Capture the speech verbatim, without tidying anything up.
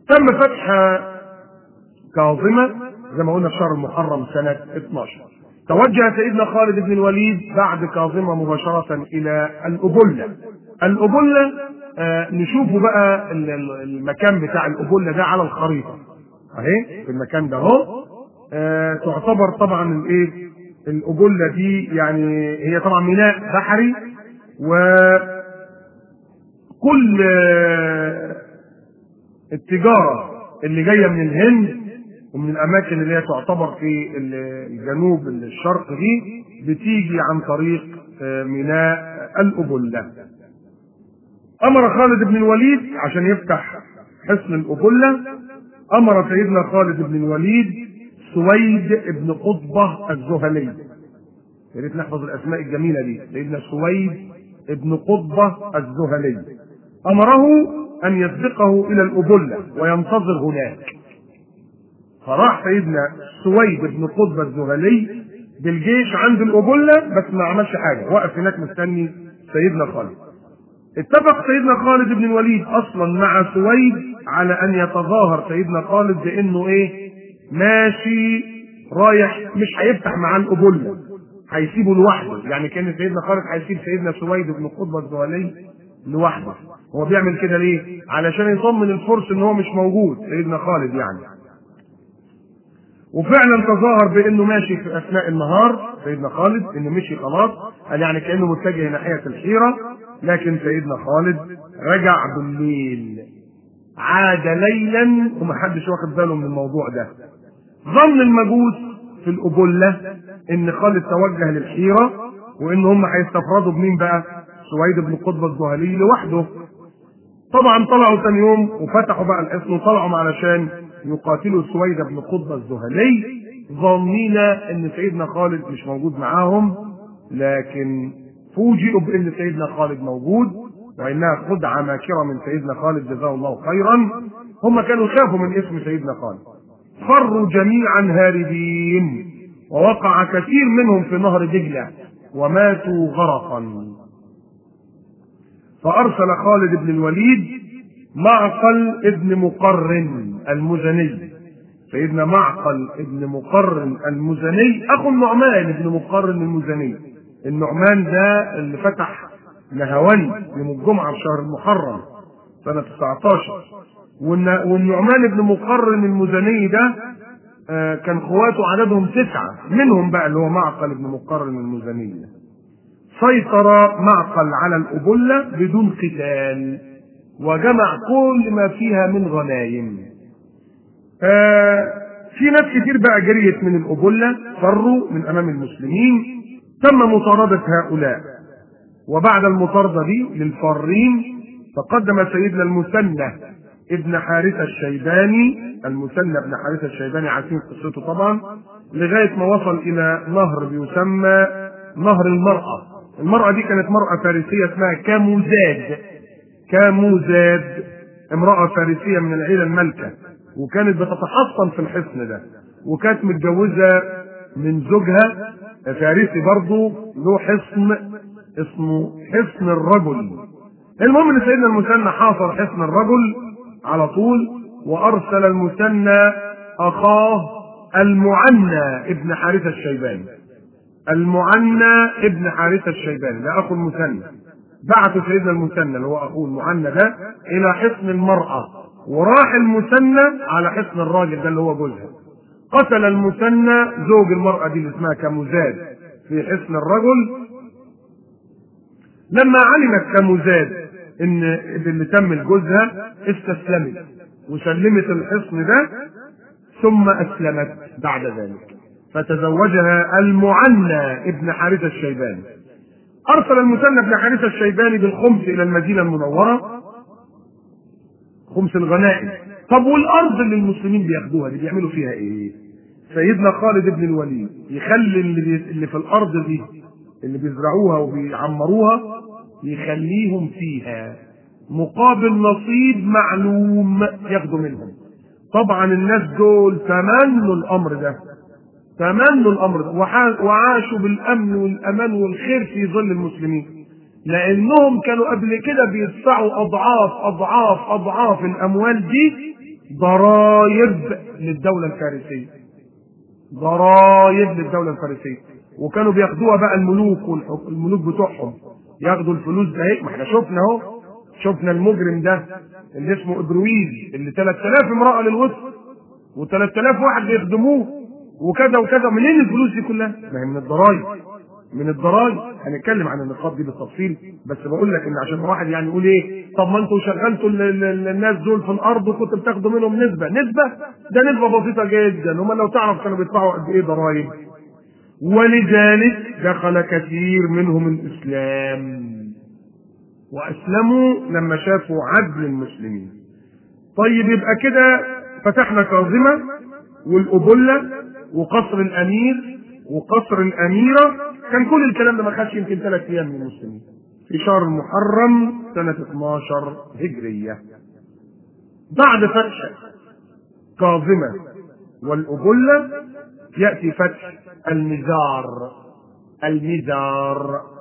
تم فتح كاظمة زي ما قلنا في شهر المحرم سنة اثناشر. توجه سيدنا خالد بن الوليد بعد كاظمة مباشرة إلى الأبلة. الأبلة آه نشوفوا بقى المكان بتاع الأبلة ده على الخريطة اهي، في المكان ده اهو. آه تعتبر طبعا الايه الأبلة دي يعني هي طبعا ميناء بحري، وكل آه التجارة اللي جاية من الهند ومن الأماكن اللي هي تعتبر في الجنوب الشرق دي بتيجي عن طريق ميناء الأبلة. أمر خالد بن الوليد عشان يفتح حصن الأبلة، أمر سيدنا خالد بن الوليد سويد بن قطبة الزهلي. يا ريت نحفظ الأسماء الجميلة دي، سيدنا سويد بن قطبة الزهلي. أمره أن يسبقه إلى الأبلة وينتظر هناك. فراح سيدنا سويد بن قطبة الزهلي بالجيش عند الأبلة، بس ما عملش حاجة، وقف هناك مستني سيدنا خالد. اتفق سيدنا خالد بن الوليد أصلا مع سويد على أن يتظاهر سيدنا خالد بأنه إيه ماشي رايح، مش هيفتح معاه الأبلة، هيسيبه لوحده. يعني كان سيدنا خالد هيسيب سيدنا سويد بن قطبة الزهلي لوحده. هو بيعمل كده ليه؟ علشان يطمن الفرس ان هو مش موجود سيدنا خالد يعني. وفعلا تظاهر بانه ماشي في اثناء النهار سيدنا خالد، انه مشي خلاص، قال يعني كانه متجه ناحيه الحيره. لكن سيدنا خالد رجع بالليل، عاد ليلا ومحدش واخد باله من الموضوع ده. ظن المجوس في الأبلة ان خالد توجه للحيره، وان هم هيستفردوا بمين بقى؟ سويد بن قطبة الزهلي لوحده. طبعا طلعوا ثاني يوم وفتحوا بقى الحصن وطلعوا علشان يقاتلوا سويد بن قطبة الزهلي، ظنين ان سيدنا خالد مش موجود معاهم، لكن فوجئوا بان سيدنا خالد موجود، وانها خدعه ماكره من سيدنا خالد جزاه الله خيرا. هم كانوا خافوا من اسم سيدنا خالد، فروا جميعا هاربين، ووقع كثير منهم في نهر دجله وماتوا غرقا. فارسل خالد بن الوليد معقل ابن مقرن المزني. سيدنا معقل ابن مقرن المزني اخو النعمان ابن مقرن المزني. النعمان ده اللي فتح نهاوند يوم الجمعه في شهر المحرم سنه تسعتاشر. والنعمان ابن مقرن المزني ده كان اخواته عددهم تسعه، منهم بقى اللي هو معقل ابن مقرن المزني. سيطر معقل على الأبلة بدون قتال، وجمع كل ما فيها من غنايم. آه في ناس كتير بقى جريت من الأبلة، فروا من أمام المسلمين. تم مطاردة هؤلاء، وبعد المطاردة دي للفارين تقدم سيدنا المثنى ابن حارثة الشيباني. المثنى ابن حارثة الشيباني عارفين قصته طبعا، لغاية ما وصل إلى نهر بيسمى نهر المرأة. المرأة دي كانت مرأة فارسية اسمها كاموزاد. كاموزاد امرأة فارسية من العيلة الملكة، وكانت بتتحصن في الحصن ده، وكانت متجوزة من زوجها فارسي برضه له حصن اسمه حصن الرجل. المهم ان سيدنا المثنى حاصر حصن الرجل على طول، وارسل المثنى اخاه المعنى ابن حارثة الشيباني. المعنى ابن حارثة الشيباني ده اخو المثنى، بعث سيدنا المثنى اللي هو اخوه المعنى ده الى حصن المرأة، وراح المثنى على حصن الراجل ده اللي هو جوزها. قتل المثنى زوج المرأة دي اللي اسمها كاموزاد في حصن الرجل. لما علمت كاموزاد ان اللي تم لجوزها استسلمت وسلمت الحصن ده، ثم اسلمت بعد ذلك، فتزوجها المعنى ابن حارثة الشيباني. ارسل المثنى ابن حارثة الشيباني بالخمس الى المدينة المنورة، خمس الغنائم. طب والارض اللي المسلمين بياخدوها دي بيعملوا فيها ايه؟ سيدنا خالد بن الوليد يخلي اللي, اللي في الارض دي اللي بيزرعوها وبيعمروها يخليهم فيها مقابل نصيب معلوم ياخدوا منهم. طبعا الناس دول تمنوا الامر ده، تمنوا الامر ده وعاشوا بالامن والامان والخير في ظل المسلمين، لانهم كانوا قبل كده بيدفعوا اضعاف اضعاف اضعاف الاموال دي ضرائب للدولة الفارسية، ضرائب للدولة الفارسية. وكانوا بياخدوها بقى الملوك والملوك بتوعهم، ياخدوا الفلوس ده. هيك ما احنا شفنا اهو، شفنا المجرم ده اللي اسمه ابرويز اللي ثلاث آلاف امرأة للوسط و3000 واحد بيخدموه وكذا وكذا. منين الفلوس دي كلها؟ ما هي من الضرائب، من الضرائب. هنتكلم عن النقاط دي بالتفصيل، بس بقول لك ان عشان واحد يعني يقول ايه، طب ما انتوا شغلتوا الناس دول في الارض وكنتوا بتاخدوا منهم نسبه، نسبه ده نسبه بسيطه جدا، هم لو تعرف كانوا بيدفعوا قد ايه ضرائب. ولذلك دخل كثير منهم الاسلام واسلموا لما شافوا عدل المسلمين. طيب يبقى كده فتحنا كاظمه والأبلة وقصر الأمير وقصر الأميرة. كان كل الكلام ده ما خدش يمكن ثلاث أيام من المسلمين في شهر المحرم سنة اثناشر هجرية. بعد فتح كاظمة والأبلة يأتي فتح المزار. المزار